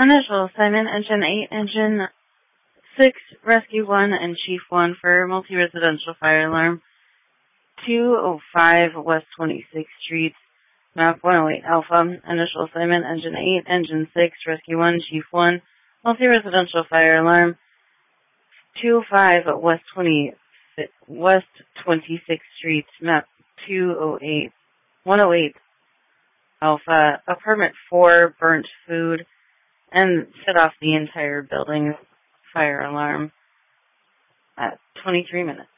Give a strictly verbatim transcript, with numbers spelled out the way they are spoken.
Initial assignment, Engine eight, Engine six, Rescue one, and Chief one for multi-residential fire alarm. two oh five West twenty-sixth Street, map one oh eight Alpha. Initial assignment, Engine eight, Engine six, Rescue one, Chief one, multi-residential fire alarm. two oh five West twenty-sixth Street, map one oh eight Alpha. Apartment four, burnt food, and set off the entire building fire alarm at twenty-three minutes.